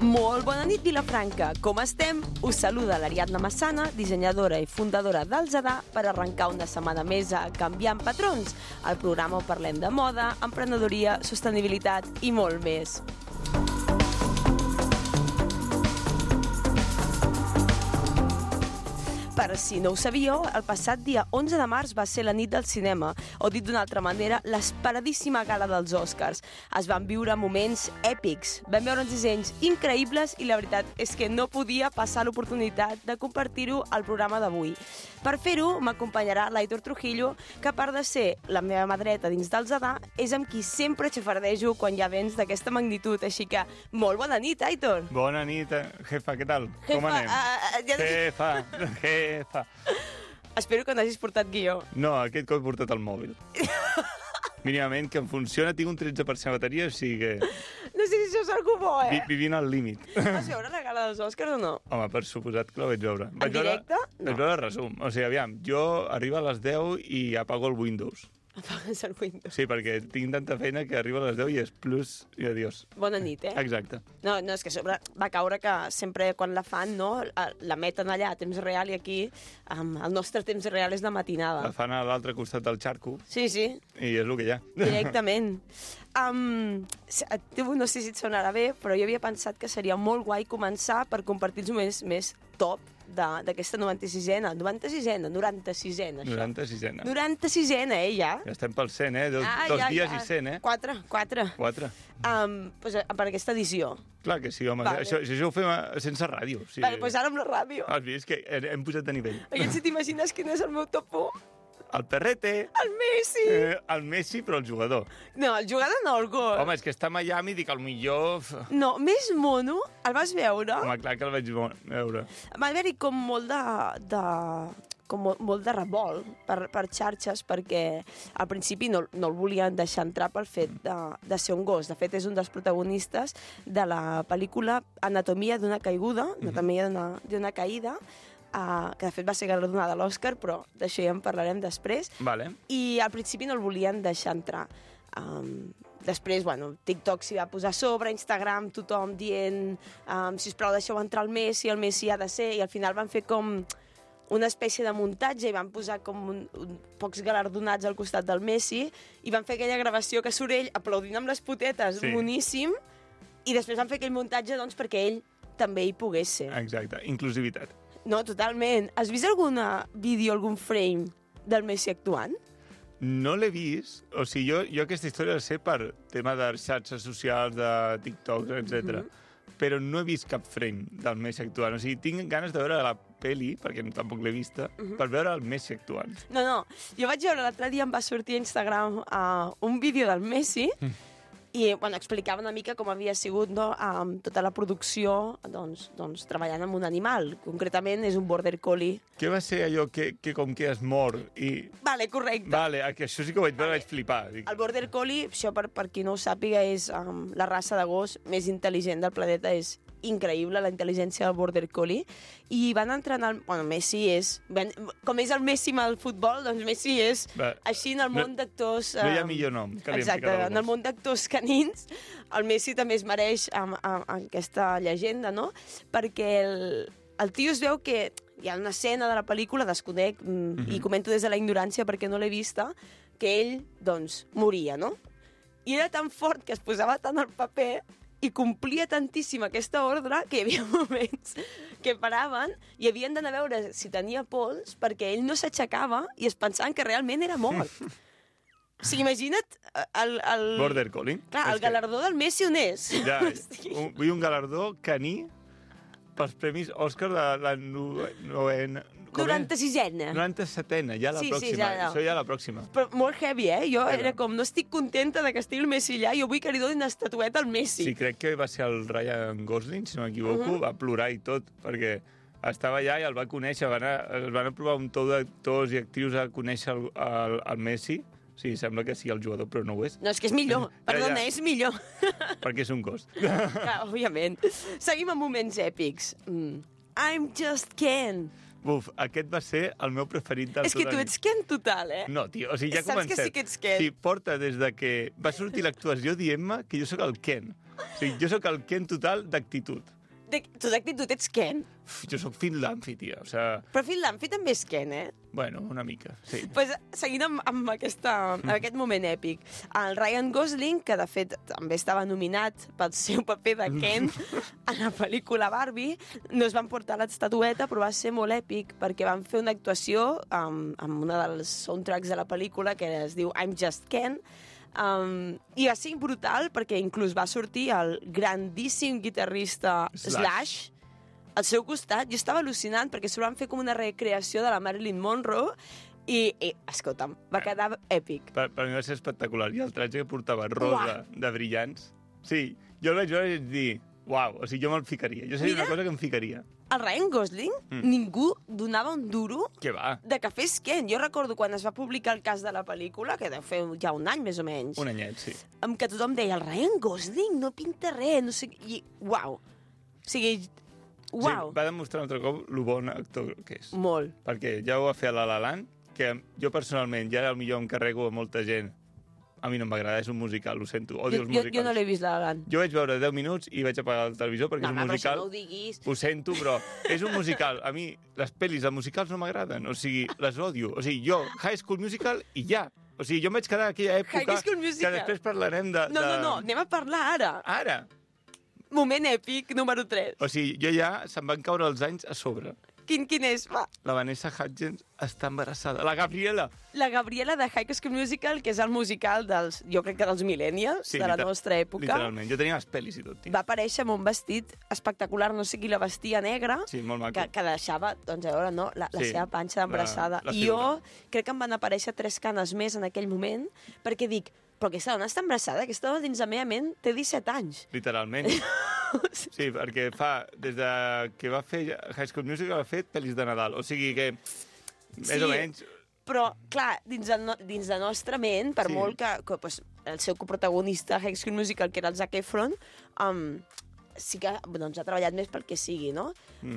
Molt bona nit, Vilafranca. Com estem? Us saluda l'Ariadna Massana, dissenyadora i fundadora del Zadà, per arrencar una setmana més a Canviant Patrons, el programa on parlem de moda, emprenedoria, sostenibilitat i molt més. Per si no ho sabíeu, el passat dia 11 de març va ser la nit del cinema, o dit d'una altra manera, l'esperadíssima gala dels Oscars. Es van viure moments èpics, vam veure uns dissenys increïbles i la veritat és que no podia passar l'oportunitat de compartir-ho al programa d'avui. Per fer-ho m'acompanyarà l'Aitor Trujillo, que a part de ser la meva mà dreta dins del Zadà, és amb qui sempre xafardejo quan hi ha events d'aquesta magnitud. Així que, molt bona nit, Aitor! Bona nit, jefa, què tal? Com anem? Jefa. Espero que no hagis portat guió. No, aquest cop he portat el mòbil. Mínimament, que em funciona, tinc un 13% de bateria, o sigui que... No sé si això és algú bo, Vivint al límit. Vas veure la gala dels Oscars o no? Home, per suposat que la vaig veure. En directe? No. Vaig veure el resum. O sigui, aviam, jo arribo a les 10 i apago el Windows. Apagues el Windows. Sí, perquè tinc tanta feina que arribo a les 10 i és plus i adiós. Bona nit, Exacte. No, és que sobre va caure que sempre quan la fan, no, la meten allà a temps real i aquí el nostre temps real és de matinada. La fan a l'altre costat del xarco. Sí. I és el que hi ha. Directament. No sé si et sonarà bé, però jo havia pensat que seria molt guai començar per compartir els moments més top d'aquesta 96ena, això. 96ena, ja? Ja estem pel 100, Dos dies i 100, 4. Per aquesta edició. Clar que sí, home. Vale. Això ho fem sense ràdio. Sí. Vale, doncs ara amb la ràdio. Has vist que hem posat de nivell. Aviam si t'imagines quin és el meu top 1. El Perrete. El Messi. El Messi, però el jugador. No, el jugador no, el gol. Home, és que està a Miami, dic, el millor... No, més mono, el vas veure? Home, clar que el vaig veure. Va haver-hi com molt de revolt per xarxes, perquè al principi no el volien deixar entrar pel fet de ser un gos. De fet, és un dels protagonistes de la pel·lícula Anatomia d'una caiguda, Anatomia d'una caïda, que de fet va ser galardonada a l'Oscar, però d'això ja en parlarem després. Vale. I al principi no el volien deixar entrar. Després, TikTok s'hi va posar a sobre, Instagram, tothom dient sisplau, deixeu entrar el Messi ha de ser, i al final van fer com una espècie de muntatge i van posar com pocs galardonats al costat del Messi i van fer aquella gravació que surt ell aplaudint amb les potetes, sí. Boníssim, i després van fer aquell muntatge perquè ell també hi pogués ser. Exacte, inclusivitat. No, totalment. Has vist algun vídeo, algun frame del Messi actuant? No l'he vist. O sigui, jo aquesta història la sé per tema de xarxes socials, de TikTok, etc. Però no he vist cap frame del Messi actuant. O sigui, tinc ganes de veure la peli, perquè tampoc l'he vista, per veure el Messi actuant. No. Jo vaig veure l'altre dia, em va sortir a Instagram un vídeo del Messi i explicava una mica com havia sigut tota la producció treballant amb un animal. Concretament és un border collie. Què va ser allò que com que es mor i... Vale, correcte. Vale, que això sí que ho vaig veure, vaig flipar. El border collie, això per qui no ho sàpiga, és la raça de gos més intel·ligent del planeta. És increïble la intel·ligència del border collie. I van entrenar... Messi és... Com és el Messi amb el futbol, doncs Messi és així en el món d'actors... No hi ha millor nom que li hem ficat al gos. En el món d'actors canins, el Messi també es mereix aquesta llegenda, no? Perquè el tio es veu que hi ha una escena de la pel·lícula, desconec, i comento des de la ignorància perquè no l'he vista, que ell, moria, no? I era tan fort que es posava tant al paper i complia tantíssim aquesta ordre que hi havia moments que paraven i havien d'anar a veure si tenia pols perquè ell no s'aixecava i es pensaven que realment era mort. O sigui, imagina't el... Border Collie. Clar, el galardó del Messi on és? Ja, vull un galardó caní pels premis Òscar de la 96ena. 97ena, ja la pròxima. Ja. Això ja la pròxima. Però molt heavy, Jo era com, no estic contenta de que estigui el Messi allà, jo vull que li donin una estatueta al Messi. Sí, crec que va ser el Ryan Gosling, si no m'equivoco, va plorar i tot, perquè estava allà i el va conèixer, es van aprovar un tou d'actors i actrius a conèixer el Messi. Sí, sembla que sí, el jugador, però no ho és. No, és que és millor. Perdona, és millor. Perquè és un gos. Clar, òbviament. Seguim amb moments èpics. I'm just Ken. Buf, aquest va ser el meu preferit del tot. És que tu ets Ken total, No, tio, o sigui, ja comencem. Saps que sí que ets Ken. Sí, porta des de que va sortir l'actuació dient-me que jo sóc el Ken. O sigui, jo sóc el Ken total d'actitud. Tu d'actitud ets Ken. Jo sóc Phil Dunphy, tia. O sea, Però Phil Dunphy també és Ken, eh? bueno, una mica, sí. Pues, seguint amb aquest moment èpic, el Ryan Gosling, que de fet també estava nominat pel seu paper de Ken a la pel·lícula Barbie, no es van portar l'estatueta, però va ser molt èpic, perquè van fer una actuació amb una dels soundtracks de la pel·lícula, que es diu I'm Just Ken, i va ser brutal, perquè inclús va sortir el grandíssim guitarrista Slash al seu costat. Jo estava al·lucinant, perquè s'ho van fer com una recreació de la Marilyn Monroe, i escolta'm, va quedar èpic. Per mi va ser espectacular. I el tratge que portava rosa de brillants. Sí, jo el vaig veure i vaig dir, uau, o sigui, jo me'l ficaria. Jo seria una cosa que em ficaria. El Ryan Gosling, ningú donava un duro Què va? de que fes Ken. Jo recordo quan es va publicar el cas de la pel·lícula, que deu fer ja un any, més o menys, Un anyet, sí. amb que tothom deia, el Ryan Gosling no pinta res, no sé... I, uau. O sigui, uau. Sí, va demostrar un altre cop lo bon actor que és. Molt. Perquè ja ho va fer a La La Land, que jo personalment ja potser em carrego a molta gent. A mi no m'agrada, és un musical, ho sento, odio els musicals. Jo no l'he vist, La La Land. Jo vaig veure 10 minuts i vaig apagar el televisor perquè és un musical. No ho diguis. Ho sento, però és un musical. A mi les pel·lis de musicals no m'agraden, o sigui, les odio. O sigui, jo, High School Musical i ja. O sigui, jo em vaig quedar en aquella època High School Musical. que després parlarem de... No, anem a parlar ara. Ara. Moment èpic, número 3. O sigui, jo ja se'm van caure els anys a sobre. Quin és? Va. La Vanessa Hudgens està embarassada. La Gabriela. La Gabriela de High School Musical, que és el musical dels, jo crec que dels millennials, de la nostra època. Literalment. Jo tenia les pel·lis i tot, tio. Va aparèixer amb un vestit espectacular, no sé qui la vestia negra, Sí, molt maco. que deixava, doncs, a veure, no, la seva panxa d'embarassada. la I jo figura. crec que em van aparèixer 3 canes més en aquell moment, perquè dic, però aquesta dona està embarassada, aquesta dona dins la meva ment té 17 anys. Literalment. Sí, perquè des de que va fer High School Musical ha fet pel·lis de Nadal. O sigui que, més o menys... Però, clar, dins de nostra ment, per molt que pues, el seu coprotagonista High School Musical, que era el Zac Efron, sí que doncs, ha treballat més pel que sigui, no?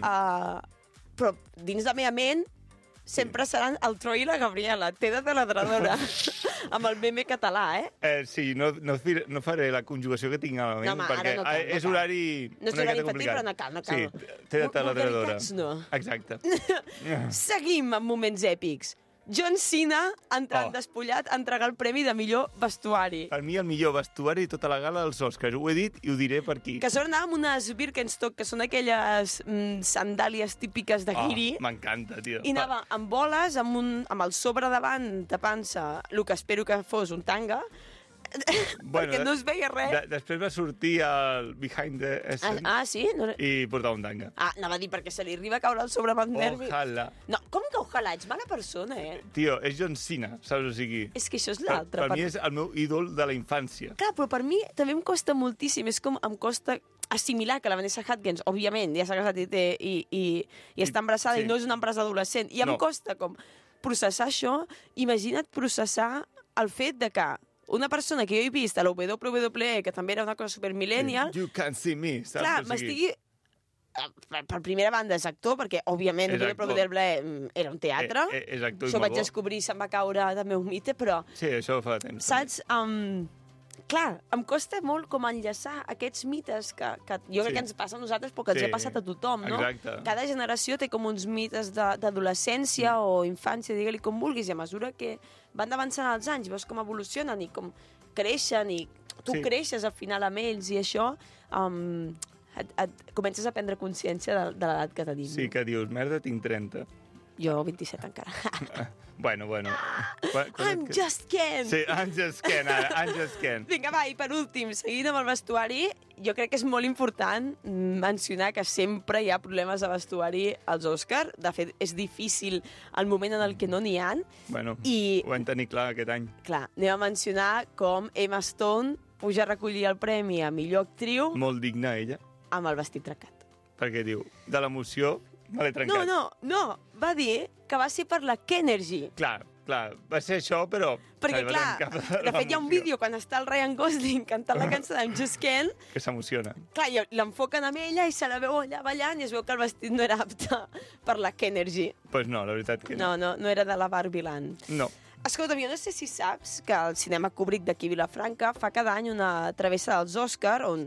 Però dins de la meva ment sempre seran el Troy i la Gabriela, té de taladradora, amb el meme català, Sí, no faré la conjugació que tinc a la ment, No, home, perquè ara no cal, no és cal. horari No és una horari miqueta infantil, complicat. però no cal, no cal. Sí, té de taladradora. Vulgaritats no. Exacte. Seguim amb moments èpics. John Cena entrant despullat a entregar el premi de millor vestuari. Per mi el millor vestuari de tota la gala dels Oscars. Ho he dit i ho diré per aquí. Que sobre anava amb unes Birkenstock, que són aquelles sandàlies típiques de guiri, M'encanta, tio. i anava amb boles, amb el sobre davant tapant-se el que espero que fos un tanga, perquè no es veia res. Després va sortir el Behind the Scene Sí? No era... i portava un tanga. Anava a dir, perquè se li arriba a caure el sobre amb el nervi. Ojalà. No, com que ojalà? Ets mala persona, Tio, és John Cena, saps? O sigui... És que això és l'altre. Per mi és el meu ídol de la infància. Clar, però per mi també em costa moltíssim. És com em costa assimilar que la Vanessa Hudgens, òbviament, ja s'ha casat i està embarassada i no és una empresa adolescent. I em costa com processar això. Imagina't processar el fet de que una persona que jo he vist a la WWE, que també era una cosa supermillennial... You can't see me, saps? Clar, m'estigui... Per primera banda és actor, perquè, òbviament, WWE era un teatre. És actor i això molt vaig bo. descobrir, se'm va caure de meu mite, però... Sí, això fa temps. Saps? Clar, em costa molt com enllaçar aquests mites que jo crec que ens passa a nosaltres, però que ens ha passat a tothom, no? Exacte. Cada generació té com uns mites d'adolescència o infància, digue-li com vulguis, i a mesura que van avançant els anys, veus com evolucionen i com creixen, i tu creixes al final amb ells, i això comences a prendre consciència de l'edat que tenim. Sí, que dius, merda, tinc 30. Jo 27 encara. Bueno. I'm just Ken! Sí, I'm just Ken, ara, I'm just Ken. Vinga, va, i per últim, seguint amb el vestuari, jo crec que és molt important mencionar que sempre hi ha problemes de vestuari als Òscar. De fet, és difícil el moment en el que no n'hi ha. Bueno, I, ho vam tenir clar aquest any. clar, anem a mencionar com Emma Stone puja a recollir el premi a millor actriu Molt digna, ella, amb el vestit trencat. perquè diu, de l'emoció me l'he trencat. No, va dir que va ser per la Kenergy. Clar, va ser això, però... Perquè, se li va clar, trencar de fet hi ha un l'emoció. vídeo quan està el Ryan Gosling cantant la cançó d'Im Just Ken, Que s'emociona. clar, i l'enfoquen amb ella i se la veu allà ballant i es veu que el vestit no era apte per la Kenergy. Pues no, la veritat que no. No era de la Barbie Land. No. Escolta'm, jo no sé si saps que el cinema Kubrick d'aquí a Vilafranca fa cada any una travessa dels Òscar on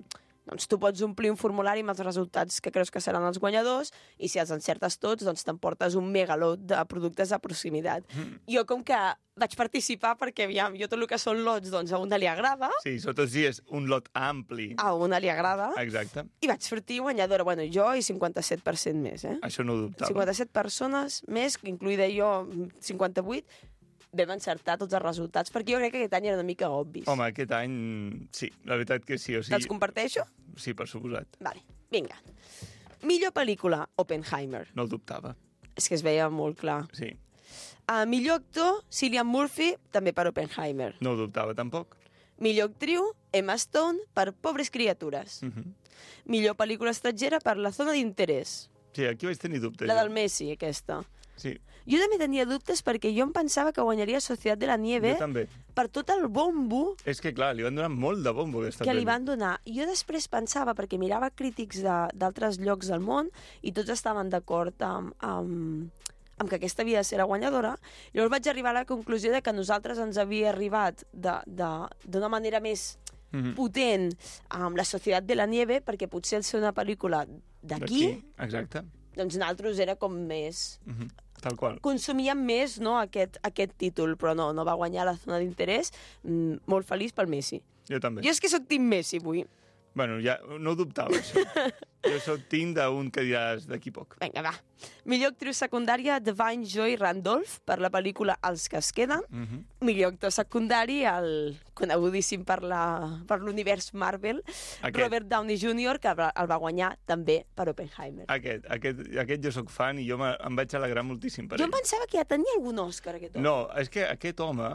doncs tu pots omplir un formulari amb els resultats que creus que seran els guanyadors i si els encertes tots, doncs t'emportes un megalot de productes de proximitat. Jo com que vaig participar perquè, aviam, jo tot el que són lots, doncs a una li agrada. Sí, sobretot si és un lot ampli. A una li agrada. Exacte. I vaig sortir guanyadora. Bueno, jo i 57% més, Això no ho dubtava. 57 persones més, incloïda jo 58, vam encertar tots els resultats, perquè jo crec que aquest any era una mica obvis. Home, aquest any, sí, la veritat que sí. O sigui, Te'ls comparteixo? Sí, per suposat. Vale, vinga. Millor pel·lícula, Oppenheimer. No ho dubtava. És que es veia molt clar. Sí. Millor actor, Cillian Murphy, també per Oppenheimer. No ho dubtava, tampoc. Millor actriu, Emma Stone, per Pobres criatures. Millor pel·lícula estrangera per La zona d'interès. Sí, aquí vaig tenir dubtes. La del Messi, aquesta. Sí. Jo també tenia dubtes perquè jo em pensava que guanyaria Societat de la Nieve Jo també. per tot el bombo És que, clar, li van donar molt de bombo aquesta que li pel·li. van donar. Jo després pensava, perquè mirava crítics d'altres llocs del món i tots estaven d'acord amb que aquesta havia de ser la guanyadora, i llavors vaig arribar a la conclusió de que a nosaltres ens havia arribat d'una manera més potent amb la Societat de la Nieve, perquè potser al ser una pel·lícula d'aquí, Exacte. doncs nosaltres era com més... Tal qual. Consumíem més, no, aquest títol, però no va guanyar La zona d'interès. Molt feliç pel Messi. Jo també. Jo és que sóc team Messi avui. Bueno, ja no ho dubtava, això. Jo sóc team d'un que diràs d'aquí poc. Vinga, va. Millor actriu secundària, Divine Joy Randolph, per la pel·lícula Els que es queden. Millor actor secundari, el conegudíssim per l'univers Marvel, Robert Downey Jr., que el va guanyar també per Oppenheimer. Aquest jo sóc fan i jo em vaig alegrar moltíssim per ell. Jo em pensava que ja tenia algun Òscar, aquest home. No, és que aquest home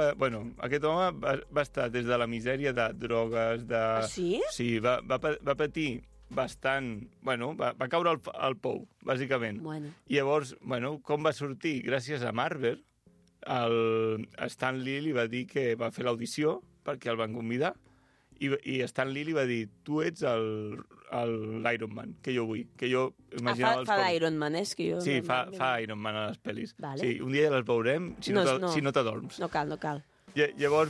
va estar des de la misèria de drogues, de... Ah, sí? Sí, va patir bastant... Bueno, va caure al pou, bàsicament. Bueno. I llavors, com va sortir? Gràcies a Marvel, el Stan Lee li va dir que va fer l'audició perquè el van convidar i Stan Lee li va dir tu ets l'Iron Man, que jo vull. Que jo imaginava Fa d'Iron Man, és que jo... Sí, fa Iron Man a les pel·lis. Vale. Sí, un dia ja les veurem si no t'adorms. No cal. Llavors,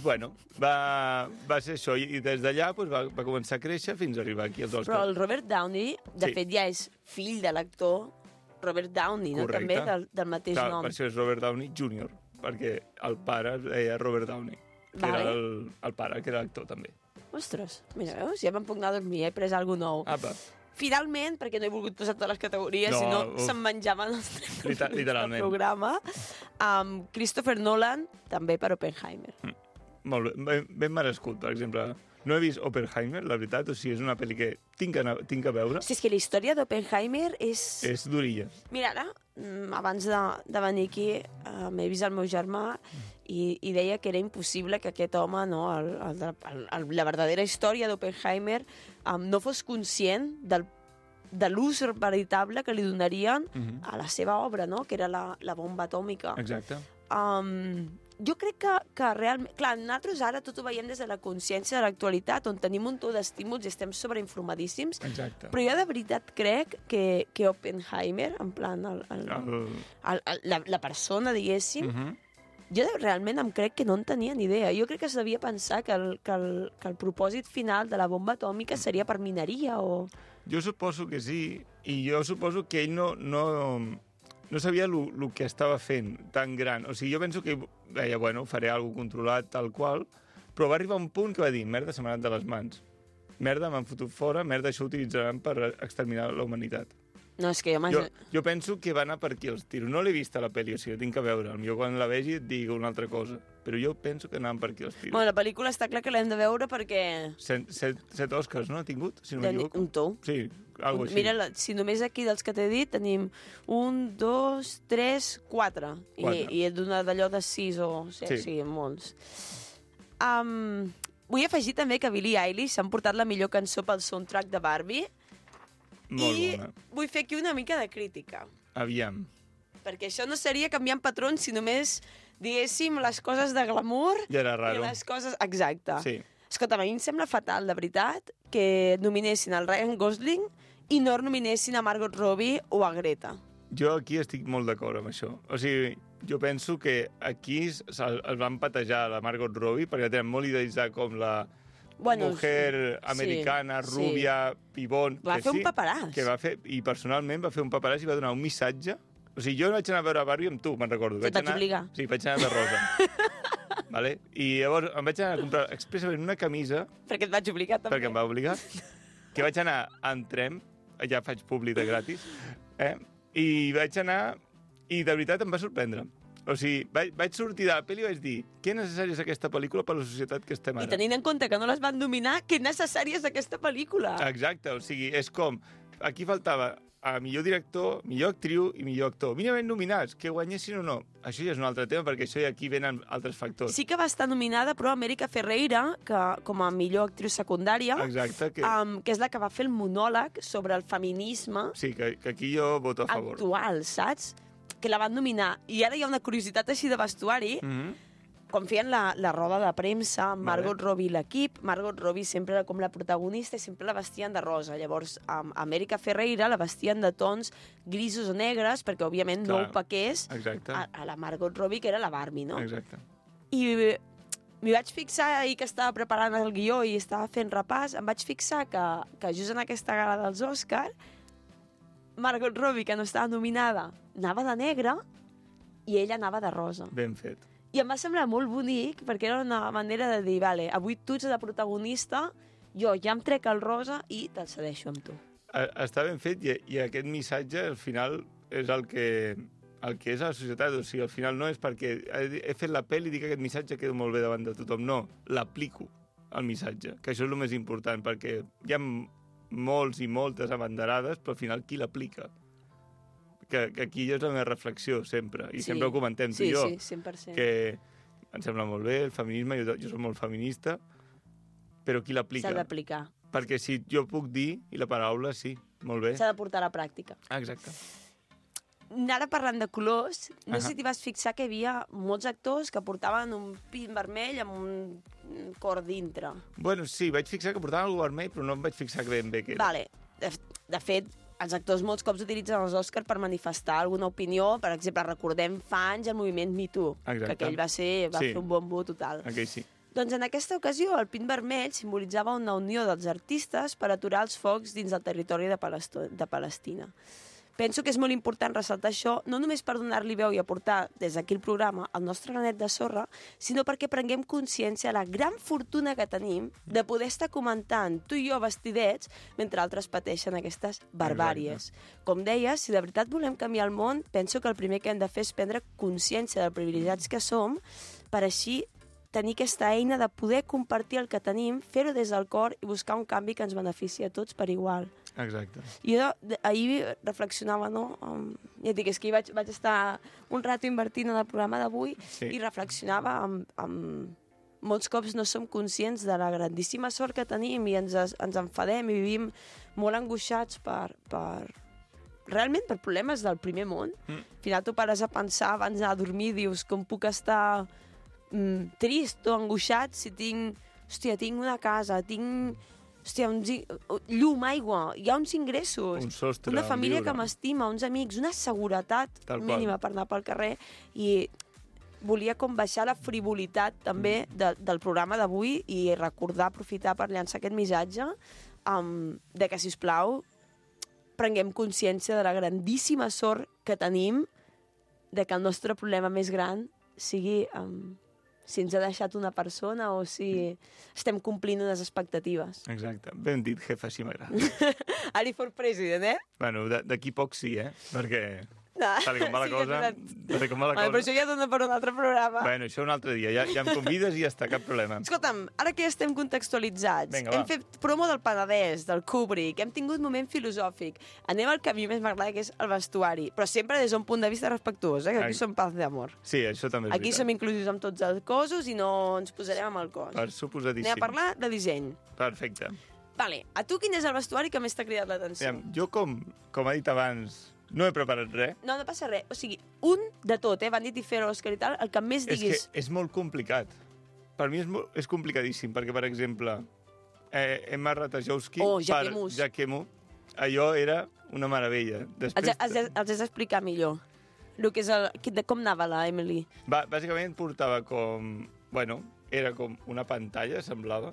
va ser això, i des d'allà va començar a créixer fins a arribar aquí als Oscars. Però el Robert Downey, de fet, ja és fill de l'actor Robert Downey, no? Correcte. També del mateix nom. Per això és Robert Downey Jr., perquè el pare es deia Robert Downey, que era el pare, que era actor també. Ostres, mira, veus? Ja me'n puc anar a dormir, he pres alguna nou. Apa. Finalment, perquè no he volgut posar totes les categories, sinó se'n menjaven els literalment. Programa, Christopher Nolan, també per Oppenheimer. Molt bé, ben merescut, per exemple. No he vist Oppenheimer, la veritat, o sigui, és una pel·li que tinc a veure. Hosti, és que la història d'Oppenheimer és... És durilla. Mira, ara, abans de venir aquí, m'he vist el meu germà i deia que era impossible que aquest home, no, la verdadera història d'Oppenheimer, no fos conscient de l'ús veritable que li donarien a la seva obra, no?, que era la bomba atòmica. Exacte. Jo crec que realment... Clar, nosaltres ara tot ho veiem des de la consciència de l'actualitat, on tenim un munt d'estímuls i estem sobreinformadíssims. Exacte. Però jo de veritat crec que Oppenheimer, en plan, la persona, diguéssim, jo realment em crec que no en tenia ni idea. Jo crec que es devia pensar que el propòsit final de la bomba atòmica seria per mineria o... Jo suposo que sí, i jo suposo que ell no sabia el que estava fent tan gran. O sigui, jo penso que deia, bueno, faré alguna cosa controlat tal qual, però va arribar un punt que va dir, merda, se m'ha anat de les mans. Merda, m'han fotut fora, merda, això ho utilitzaran per exterminar la humanitat. No, és que jo penso que va anar per aquí els tiros. No l'he vist a la pel·li, o sigui, tinc que veure. Potser quan la vegi et digui una altra cosa. Però jo penso que anaven per aquí els tiros. Bueno, la pel·lícula està clar que l'hem de veure perquè... 7 Oscars, no? Ha tingut, si no m'equivoco? Un tou. Sí, algo així. Mira, si només aquí dels que t'he dit tenim 1, 2, 3, 4. I he donat d'allò de 6 o 7, sí, molts. Vull afegir també que Billie Eilish s'ha emportat la millor cançó pel soundtrack de Barbie. Molt bona. Vull fer aquí una mica de crítica. Aviam. Perquè això no seria canviant patrons si només diguéssim les coses de glamour... Ja era raro. I les coses... Exacte. Sí. Escolta, a mi em sembla fatal, de veritat, que nominessin el Ryan Gosling i no nominessin a Margot Robbie o a Greta. Jo aquí estic molt d'acord amb això. O sigui, jo penso que aquí es van patejar la Margot Robbie perquè la tenen molt idealitzada com la Bueno, mujer americana, sí, rúbia, pibón... Va fer un paperàs. Que va fer, i personalment va fer un paperàs i va donar un missatge. O sigui, jo no vaig anar a veure Barbie amb tu, me'n recordo. Et vaig obligar. Sí, vaig anar de rosa. Vale? I llavors em vaig anar a comprar expressament una camisa... Perquè et vaig obligar, també. Perquè em va obligar. Que vaig anar en tren, ja faig públic de gratis, i vaig anar... I de veritat em va sorprendre. O sigui, vaig sortir de la pel·li i vaig dir que necessària és aquesta pel·lícula per a la societat que estem ara. I tenint en compte que no les van dominar, que necessària és aquesta pel·lícula. Exacte, o sigui, és com... Aquí faltava a millor director, millor actriu i millor actor. Mínimament nominats, que guanyessin o no. Això ja és un altre tema, perquè això i aquí venen altres factors. Sí que va estar nominada, però Amèrica Ferreira, que com a millor actriu secundària, exacte, que és la que va fer el monòleg sobre el feminisme sí, que aquí jo voto a favor. Actual, saps? Que la van nominar. I ara hi ha una curiositat així de vestuari. Quan feien la roda de premsa amb Margot Robbie i l'equip, Margot Robbie sempre era com la protagonista i sempre la vestien de rosa. Llavors, amb Amèrica Ferreira la vestien de tons grisos o negres, perquè, òbviament, no opaqués a la Margot Robbie, que era la Barbie, no? Exacte. I m'hi vaig fixar ahir que estava preparant el guió i estava fent repàs, em vaig fixar que just en aquesta gala dels Òscar, Margot Robbie, que no estava nominada, anava de negre i ella anava de rosa. Ben fet. I em va semblar molt bonic, perquè era una manera de dir, vale, avui tu ets la protagonista, jo ja em trec el rosa i te'l cedeixo amb tu. Està ben fet i aquest missatge, al final, és el que és a la societat. O sigui, al final no és perquè he fet la pel·li i dic que aquest missatge queda molt bé davant de tothom. No, l'aplico, el missatge, que això és el més important, perquè hi ha molts i moltes abanderades, però al final qui l'aplica? Que aquí és la meva reflexió, sempre. I sempre ho comentem tu i jo. Sí, 100%. Que em sembla molt bé el feminisme, jo soc molt feminista, però qui l'aplica? S'ha d'aplicar. Perquè si jo puc dir, i la paraula, sí, molt bé. S'ha de portar a la pràctica. Exacte. Ara parlant de colors, no sé si t'hi vas fixar que hi havia molts actors que portaven un pin vermell amb un cor dintre. Bueno, sí, vaig fixar que portaven algú vermell, però no em vaig fixar que ben bé què era. Vale. De fet, els actors molts cops utilitzen els Òscar per manifestar alguna opinió. Per exemple, recordem fa anys el moviment Me Too, que aquell va fer un bombo total. Aquell sí. Doncs en aquesta ocasió el pin vermell simbolitzava una unió dels artistes per aturar els focs dins del territori de Palestina. Penso que és molt important ressaltar això, no només per donar-li veu i aportar des d'aquí el programa el nostre granet de sorra, sinó perquè prenguem consciència de la gran fortuna que tenim de poder estar comentant tu i jo vestidets mentre altres pateixen aquestes barbàries. Com deia, si de veritat volem canviar el món, penso que el primer que hem de fer és prendre consciència de privilegiats que som per així tenir aquesta eina de poder compartir el que tenim, fer-ho des del cor i buscar un canvi que ens benefici a tots per igual. Exacte. I jo ahir reflexionava, no? Ja et dic, és que vaig estar un rato invertint en el programa d'avui i reflexionava amb molts cops no som conscients de la grandíssima sort que tenim i ens enfadem i vivim molt angoixats realment per problemes del primer món. Al final tu pares a pensar abans d'anar a dormir i dius com puc estar trist o angoixat si tinc una casa, tinc llum, aigua, hi ha uns ingressos, un sostre, una família que m'estima, uns amics, una seguretat mínima per anar pel carrer. I volia com baixar la frivolitat també del programa d'avui i recordar, aprofitar per llançar aquest missatge de que, sisplau, prenguem consciència de la grandíssima sort que tenim de que el nostre problema més gran sigui si ens ha deixat una persona o si estem complint unes expectatives. Exacte. Ben dit, jefa, així m'agrada. Ari for president, Bueno, d'aquí poc sí, perquè tal com va la cosa... Però això ja dona per un altre programa. Bueno, això un altre dia. Ja em convides i ja està, cap problema. Escolta'm, ara que ja estem contextualitzats, hem fet promo del Penedès, del Kubrick, hem tingut moment filosòfic, anem al que a mi més m'agrada, que és el vestuari, però sempre des d'un punt de vista respectuós, que aquí som paz d'amor. Sí, això també és veritat. Aquí som inclusius amb tots els cossos i no ens posarem amb el cos. Per suposadíssim. Anem a parlar de disseny. Perfecte. Vale, a tu quin és el vestuari que més t'ha cridat l'atenció? Jo, com ha dit abans, no he preparat res. No passa res. O sigui, un de tot, Bandit i fer Òscar i tal, el que més diguis... És que és molt complicat. Per mi és complicadíssim, perquè, per exemple, Emma Ratajkowski per Jacquemus, allò era una meravella. Els has d'explicar millor. El que és com anava la Emily? Bàsicament portava com... Bueno, era com una pantalla, semblava,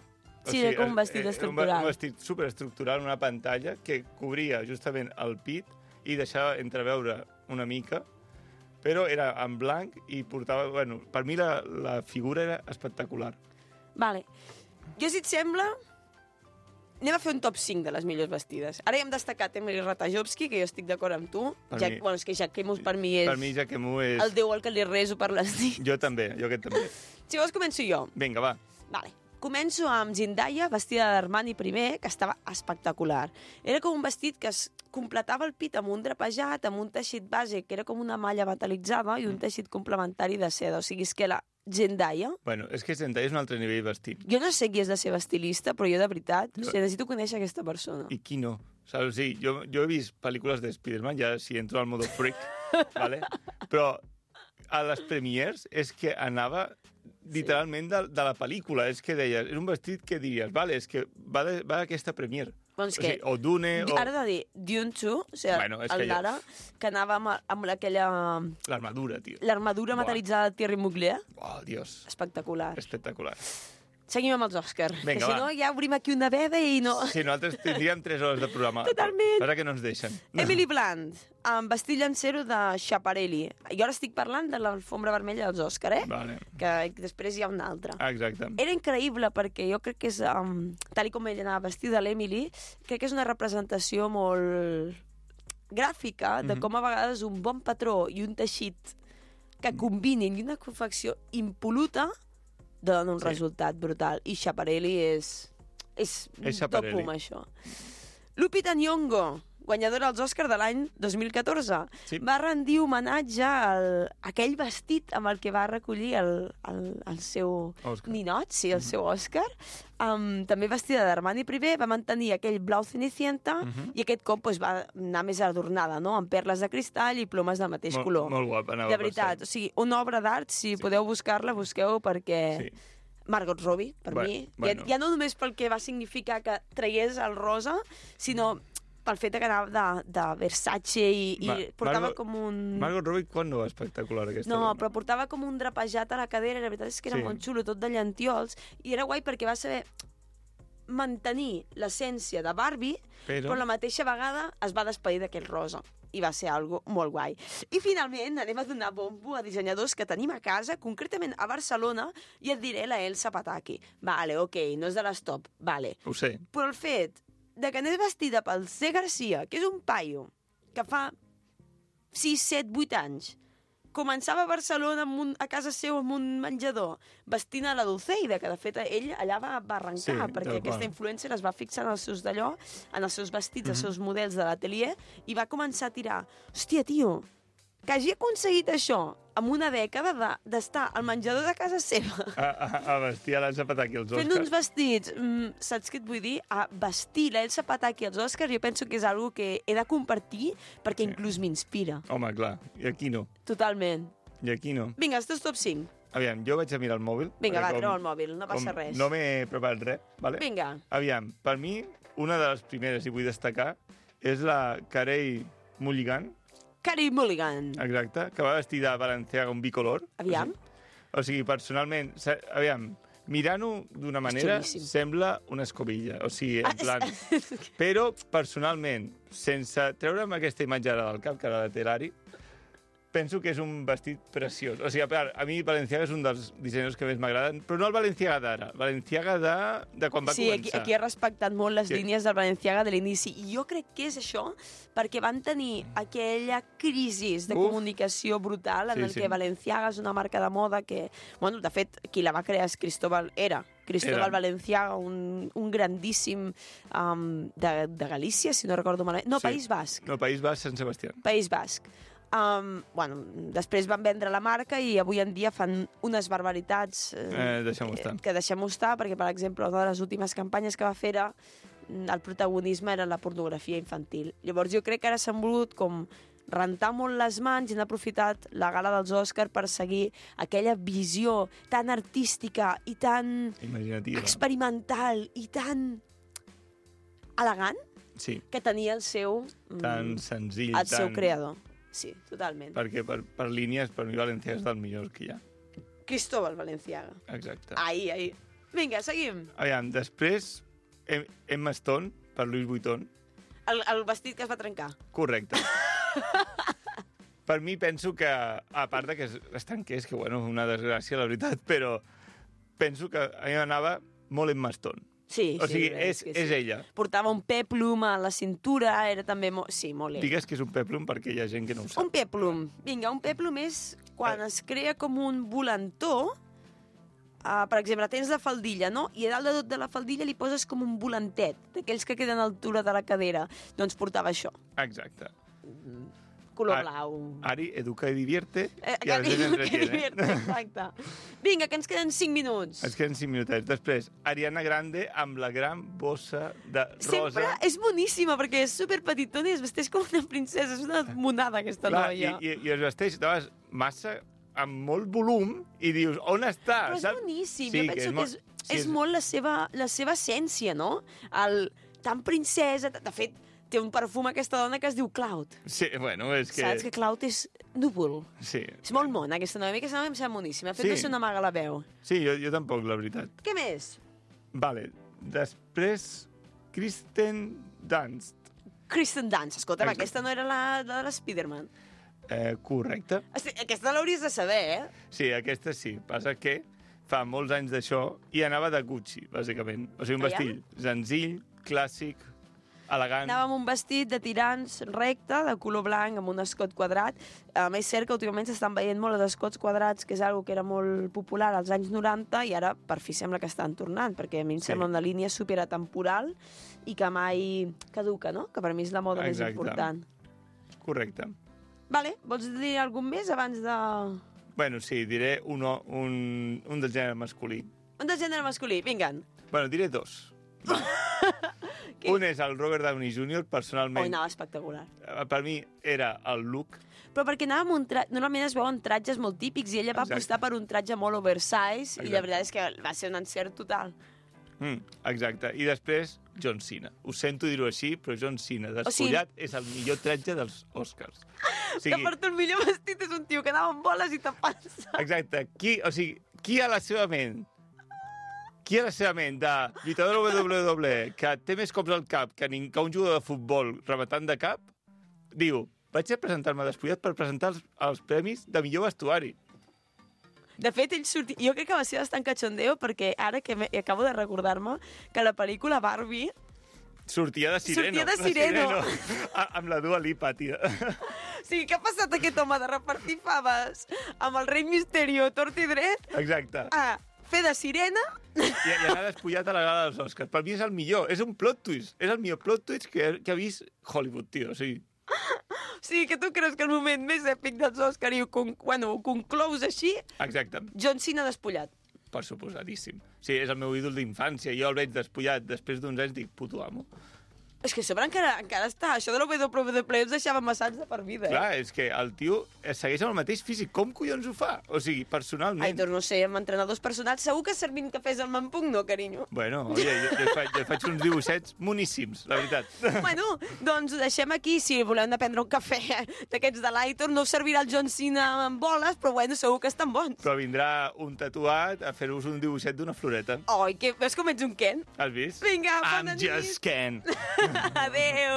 Sí, era com un vestit estructural. Un vestit superestructural, una pantalla que cobria justament el pit i deixava entreveure una mica, però era en blanc i portava... Bueno, per mi la figura era espectacular. Vale. Jo, si et sembla, anem a fer un top 5 de les millors vestides. Ara ja hem destacat Emily Ratajkowski, que jo estic d'acord amb tu. Bueno, és que Jacquemus per mi és... Per mi Jacquemus és... el déu al que li rezo per les nits. Jo també, jo aquest també. Si vols, començo jo. Vinga, va. Vale. Començo amb Zendaya, vestida d'Armani primer, que estava espectacular. Era com un vestit que es completava el pit amb un drapejat, amb un teixit base, que era com una malla metal·litzada, i un teixit complementari de seda. O sigui, és que la Zendaya... Bueno, és que Zendaya és un altre nivell vestit. Jo no sé qui és de ser estilista, però jo de veritat necessito conèixer aquesta persona. I qui no? Saps? O sigui, jo he vist pel·lícules de Spider-Man, ja si entro al modo freak, ¿vale? Però a les premiers és que anava literalment de la pel·lícula. És que deies, és un vestit que diries, vale, és que va d'aquesta premier. Bueno, és que... O Dune... Ara de dir Dune 2, o sigui, bueno, el Lara, que anava amb aquella... L'armadura, tio. L'armadura metal·litzada de Thierry Mugler. Oh, Dios. Espectacular. Espectacular. Seguim amb els Òscars. Vinga, que si no ja obrim aquí una veda i no... Sí, nosaltres tindríem 3 hores de programa. Totalment. Però que no ens deixen. Emily Blunt, amb vestit llancero de Schiaparelli. Jo ara estic parlant de l'alfombra vermella dels Òscar, Vale. Que després hi ha una altra. Exacte. Era increïble perquè jo crec que és, tal com ella anava vestida, l'Emily, crec que és una representació molt gràfica de com a vegades un bon patró i un teixit que combinin i una confecció impol·luta dona un resultat brutal. I Schiaparelli és top pum, això. Lupita Nyong'o, guanyadora dels Òscars de l'any 2014, va rendir homenatge a aquell vestit amb el que va recollir el seu ninot, sí, el seu Òscar. També vestida d'Armani primer, va mantenir aquell blau cenicienta i aquest cop va anar més adornada, no? Amb perles de cristall i plomes del mateix color. Molt guapa, anava de veritat, o sigui, una obra d'art, si podeu buscar-la, busqueu perquè... Margot Robbie, per mi. Bueno. Ja no només pel que va significar que traiés el rosa, sinó pel fet que anava de Versace i portava com un... Margot Robbie, quan no va espectacular aquesta dona? Però portava com un drapejat a la cadera, i la veritat és que era molt xulo, tot de llantiols, i era guai perquè va saber mantenir l'essència de Barbie, però a la mateixa vegada es va despedir d'aquell rosa. I va ser algo molt guai. I finalment anem a donar bombo a dissenyadors que tenim a casa, concretament a Barcelona, i et diré la Elsa Pataki. Vale, ok, no és de les top, vale. Ho sé. Però el fet de que anés vestida pel C. Garcia, que és un paio que fa 6, 7, 8 anys començava a Barcelona a casa seu amb un menjador vestint a la Dulceida, que de fet ell allà va arrencar, perquè aquesta influencer es va fixar en els seus d'allò, en els seus vestits, els seus models de l'atelier, i va començar a tirar. Hòstia, tio, que hagi aconseguit això amb una dècada d'estar al menjador de casa seva. A vestir a l'Elsa Pataki als Òscars. Fent uns vestits, saps què et vull dir? A vestir l'Elsa Pataki als Òscars jo penso que és algo que he de compartir perquè inclús m'inspira. Home, clar, i aquí no. Totalment. I aquí no. Vinga, els teus top 5. Aviam, jo vaig a mirar el mòbil. Vinga, va, treu el mòbil, no passa res. No m'he preparat res, vale? Vinga. Aviam, per mi, una de les primeres, i vull destacar, és la Carey Mulligan. Carey Mulligan. Exacte, que va vestir de Balenciaga un bicolor. Aviam. O sigui, personalment, aviam, mirant-ho d'una manera, sembla una escobilla. O sigui, en plan... Però, personalment, sense treure'm aquesta imatge ara del cap, que ara la té l'Ari, penso que és un vestit preciós. O sigui, a mi Balenciaga és un dels dissenyadors que més m'agraden, però no el Balenciaga d'ara, Balenciaga de quan va començar. Sí, aquí ha respectat molt les línies del Balenciaga de l'inici. I jo crec que és això perquè van tenir aquella crisi de comunicació brutal en el que Balenciaga és una marca de moda que, bueno, de fet, qui la va crear és Cristóbal Balenciaga, un grandíssim de Galícia, si no recordo malament. No, País Basc. No, País Basc, Sant Sebastià. País Basc. Després van vendre la marca i avui en dia fan unes barbaritats que deixem-ho estar, perquè, per exemple, una de les últimes campanyes que va fer el protagonisme era la pornografia infantil. Llavors jo crec que ara s'han volgut com rentar molt les mans i han aprofitat la gala dels Òscar per seguir aquella visió tan artística i tan experimental i tan elegant que tenia el seu... tan senzill, el seu creador. Sí, totalment. Perquè per línies, per mi Balenciaga és del millor que hi ha. Cristóbal Balenciaga. Exacte. Ahí. Vinga, seguim. Aviam, després, Emma Stone, per Louis Vuitton. El vestit que es va trencar. Correcte. Per mi penso que, a part de que es trenqués, que bueno, una desgràcia, la veritat, però penso que a mi m'anava molt Emma Stone. Sí, o sigui, sí, és ella. Portava un peplum a la cintura, era també... Sí, molt ell. Digues que és un peplum perquè hi ha gent que no ho sap. Un peplum. Vinga, un peplum és quan es crea com un volantó. Per exemple, tens la faldilla, no? I a dalt de tot de la faldilla li poses com un volantet, d'aquells que queden a l'altura de la cadera. Doncs portava això. Exacte. Color blau. Ari, educa i divierte, i a la gent entretiene. Exacte. Vinga, que ens queden 5 minuts. Ens queden 5 minutets. Després, Ariana Grande amb la gran bossa de rosa. Sempre és boníssima, perquè és superpetitona i es vesteix com una princesa. És una monada, aquesta noia. I es vesteix, doncs, massa amb molt volum i dius, on està? Però és boníssim. Sí, jo penso que és molt la seva essència, no? Tan princesa... De fet, té un perfum aquesta dona que es diu Cloud. Sí, bueno, és que... Saps que Cloud és núvol. Sí. És molt mona, aquesta noia. Aquesta noia em sembla boníssima. De fet, no sé on amaga la veu. Sí, jo tampoc, la veritat. Què més? Vale. Després, Kristen Dunst. Kristen Dunst. Escolta'm, aquesta no era la de l'Spiderman. Correcte. Aquesta l'hauries de saber, eh? Sí, aquesta sí. Passa que fa molts anys d'això i anava de Gucci, bàsicament. O sigui, un vestit senzill, clàssic, elegant. Anava amb un vestit de tirants recte, de color blanc, amb un escot quadrat. A més, és cert que últimament s'estan veient molt els escots quadrats, que és algo que era molt popular als anys 90, i ara per fi sembla que estan tornant, perquè a mi em sembla una línia superatemporal i que mai caduca, no? Que per mi és la moda més important. Correcte. Vale, vols dir algun més abans de... Bueno, sí, diré un del gènere masculí. Un del gènere masculí, vinga'n. Bueno, diré dos. Un és el Robert Downey Jr., personalment. Anava espectacular. Per mi era el look. Però perquè anava amb un normalment es veuen tratges molt típics i ella va apostar per un tratge molt oversize i la veritat és que va ser un encert total. Exacte. I després, John Cena. Ho sento dir-ho així, però John Cena despullat és el millor tratge dels Oscars. Que per tu el millor vestit és un tio que anava amb boles i tapant-se. Exacte. Qui a la seva ment de lluitador WWE que té més cops al cap que un jugador de futbol rematant de cap, diu, vaig a presentar-me despullat per presentar els premis de millor vestuari. De fet, ell sortia... Jo crec que va ser bastant cachondeo perquè ara que acabo de recordar-me que la pel·lícula Barbie... Sortia de Sireno. Amb la Dua Lipa, tia. Sí, què ha passat aquest home de repartir faves amb el rei Misterio tort i dret? Exacte. Fer de sirena... I anar despullat a la gala dels Oscars. Per mi és el millor, és un plot twist. És el millor plot twist que ha vist Hollywood, tio. O sigui... Sí, que tu creus que el moment més èpic dels Oscars ho conclous així? Exacte. John Cena despullat. Per suposadíssim. Sí, és el meu ídol d'infància. Jo el veig despullat. Després d'uns anys dic, puto amo. És que a sobre encara està. Això de l'WWE ens deixava massats de per vida. Clar, és que el tio segueix amb el mateix físic. Com collons ho fa? O sigui, personalment... Ai, doncs no sé, amb entrenadors personals. Segur que servint cafès al Mampuc no, carinyo. Bueno, oye, jo faig uns dibuixets moníssims, la veritat. Bueno, doncs ho deixem aquí. Si voleu anar a prendre un cafè d'aquests de l'Aitor, no us servirà el John Cena amb boles, però bueno, segur que estan bons. Però vindrà un tatuat a fer-vos un dibuixet d'una floreta. Oi, que veus com ets un Ken? Has vist? Vinga, bona nit. I'm just Ken. Adéu.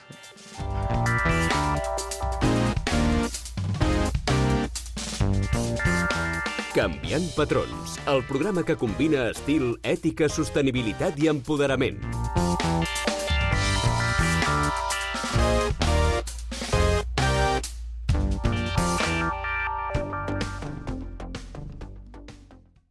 Canviant patrons, el programa que combina estil, ètica, sostenibilitat i empoderament.